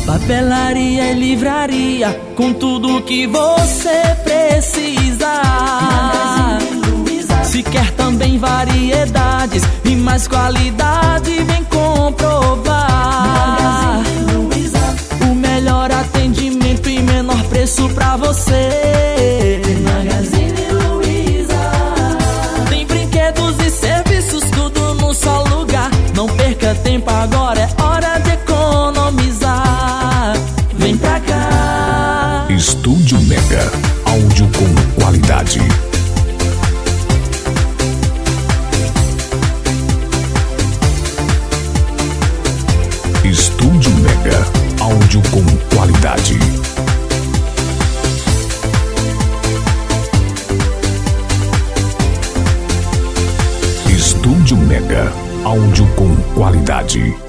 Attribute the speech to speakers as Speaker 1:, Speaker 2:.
Speaker 1: Papelaria e livraria, com tudo que você precisa. Se quer também variedades e mais qualidade, vem comprovar. O melhor atendimento e menor preço pra você. Magazine Luiza. Tem brinquedos e serviços, tudo num só lugar. Não perca tempo agora, é hora de economizar. Vem pra cá.
Speaker 2: Estúdio Mega, áudio com qualidade. Estúdio Mega, áudio com qualidade. Estúdio Mega, áudio com qualidade.